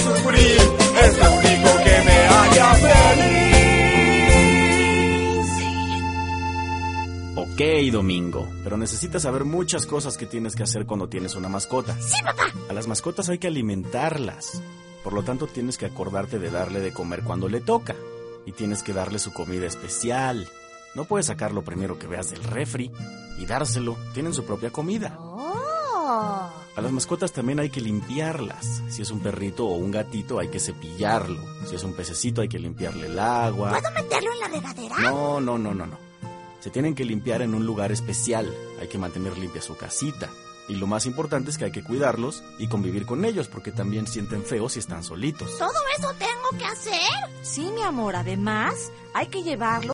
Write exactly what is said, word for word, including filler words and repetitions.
sufrir, es lo único que me haría feliz. Ok, Domingo, pero necesitas saber muchas cosas que tienes que hacer cuando tienes una mascota. ¡Sí, papá! A las mascotas hay que alimentarlas. Por lo tanto, tienes que acordarte de darle de comer cuando le toca. Y tienes que darle su comida especial. No puedes sacar lo primero que veas del refri y dárselo. Tienen su propia comida. ¡Oh! A las mascotas también hay que limpiarlas. Si es un perrito o un gatito, hay que cepillarlo. Si es un pececito, hay que limpiarle el agua. ¿Puedo meterlo en la regadera? No, no, no, no, no. Se tienen que limpiar en un lugar especial. Hay que mantener limpia su casita. Y lo más importante es que hay que cuidarlos y convivir con ellos, porque también sienten feo si están solitos. ¿Todo eso tengo que hacer? Sí, mi amor, además hay que llevarlo